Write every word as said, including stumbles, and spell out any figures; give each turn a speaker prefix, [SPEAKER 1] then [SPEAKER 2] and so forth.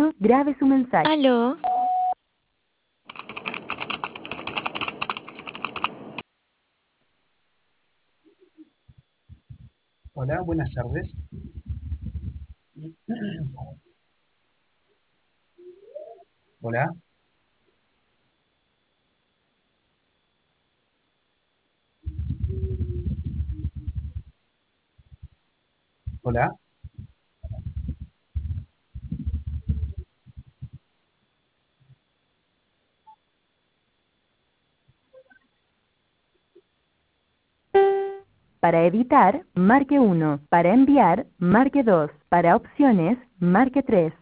[SPEAKER 1] uno, grabe su mensaje.
[SPEAKER 2] Aló.
[SPEAKER 3] Hola, buenas tardes. Hola. Hola.
[SPEAKER 1] Para editar, marque uno. Para enviar, marque dos. Para opciones, marque tres.